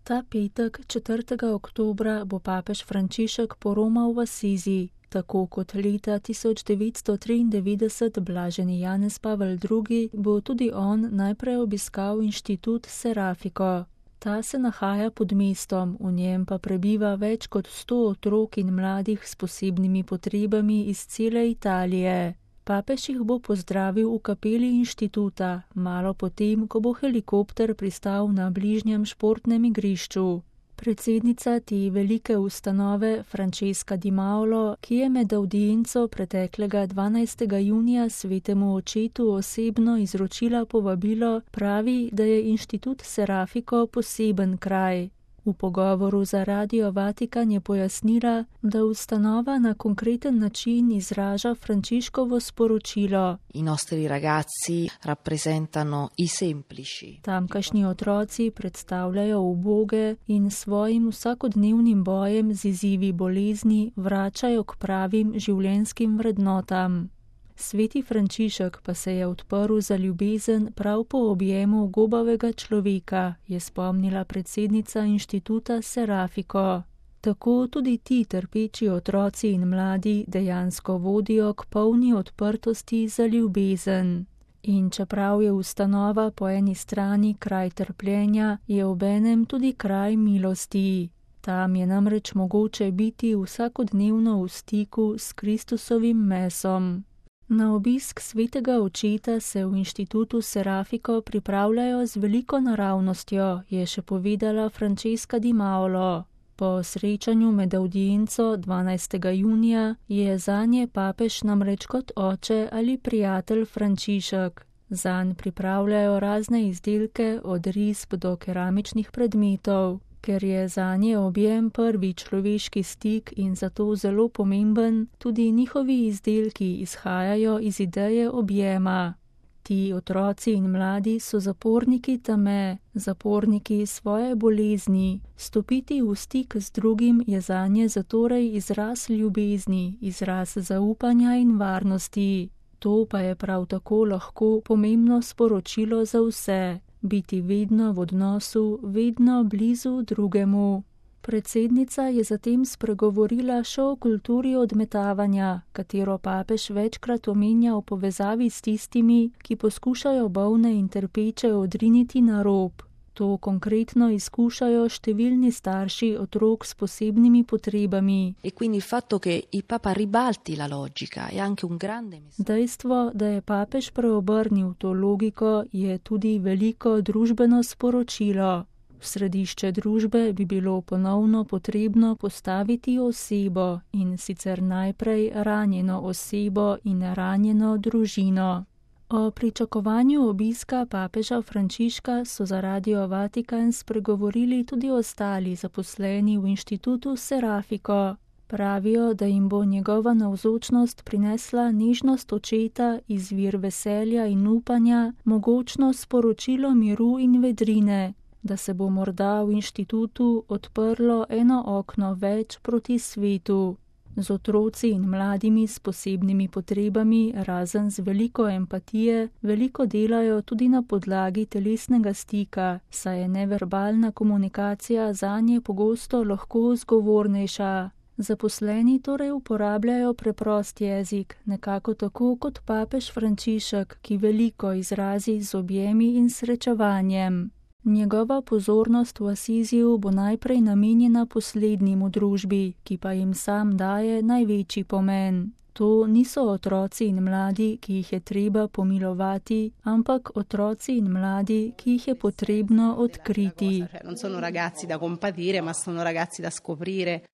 Ta petek, 4. oktobra, bo papež Frančišek poromal v Asizi, tako kot leta 1993 blaženi Janez Pavel II. Bo tudi on najprej obiskal inštitut Serafiko. Ta se nahaja pod mestom, v njem pa prebiva več kot 100 otrok in mladih s posebnimi potrebami iz cele Italije. Papež jih bo pozdravil v kapeli inštituta, malo potem, ko bo helikopter pristal na bližnjem športnem igrišču. Predsednica te velike ustanove, Francesca Di Mauro, ki je med avdienco preteklega 12. junija svetemu očetu osebno izročila povabilo, pravi, da je inštitut Serafiko poseben kraj. V pogovoru za Radio Vatikan je pojasnila, da ustanova na konkreten način izraža Frančiškovo sporočilo. I nostri ragazzi rappresentano i semplici. Tamkajšnji otroci predstavljajo uboge in svojim vsakodnevnim bojem z izzivi bolezni vračajo k pravim življenjskim vrednotam. Sveti Frančišek pa se je odprl za ljubezen prav po objemu gobavega človeka, je spomnila predsednica inštituta Serafiko. Tako tudi ti trpeči otroci in mladi dejansko vodijo k polni odprtosti za ljubezen. In čeprav je ustanova po eni strani kraj trpljenja, je obenem tudi kraj milosti. Tam je namreč mogoče biti vsakodnevno v stiku s Kristusovim mesom. Na obisk svetega očeta se v inštitutu Serafiko pripravljajo z veliko naravnostjo, je še povedala Francesca Di Mauro. Po srečanju med avdienco 12. junija je zanje papež namreč kot oče ali prijatelj Frančišek. Zanj pripravljajo razne izdelke od risb do keramičnih predmetov. Ker je zanje objem prvi človeški stik in zato zelo pomemben, tudi njihovi izdelki izhajajo iz ideje objema. Ti otroci in mladi so zaporniki teme, zaporniki svoje bolezni. Stopiti v stik z drugim je zanje zatorej izraz ljubezni, izraz zaupanja in varnosti. To pa je prav tako lahko pomembno sporočilo za vse. Biti vedno v odnosu, vedno blizu drugemu. Predsednica je zatem spregovorila še o kulturi odmetavanja, katero papež večkrat omenja v povezavi s tistimi, ki poskušajo bolne in trpeče odriniti na rob. To konkretno izkušajo številni starši otrok s posebnimi potrebami. Dejstvo, da je papež preobrnil to logiko, je tudi veliko družbeno sporočilo. V središče družbe bi bilo ponovno potrebno postaviti osebo, in sicer najprej ranjeno osebo in ranjeno družino. O pričakovanju obiska papeža Frančiška so za Radio Vatikan spregovorili tudi ostali zaposleni v inštitutu Serafiko. Pravijo, da jim bo njegova navzočnost prinesla nežnost očeta, izvir veselja in upanja, mogočno sporočilo miru in vedrine, da se bo morda v inštitutu odprlo eno okno več proti svetu. Z otroci in mladimi s posebnimi potrebami, razen z veliko empatije, veliko delajo tudi na podlagi telesnega stika, saj je neverbalna komunikacija zanje pogosto lahko zgovornejša. Zaposleni torej uporabljajo preprost jezik, nekako tako kot papež Frančišek, ki veliko izrazi z objemi in srečevanjem. Njegova pozornost v Asiziju bo najprej namenjena poslednjim v družbi, ki pa jim sam daje največji pomen. To niso otroci in mladi, ki jih je treba pomilovati, ampak otroci in mladi, ki jih je potrebno odkriti.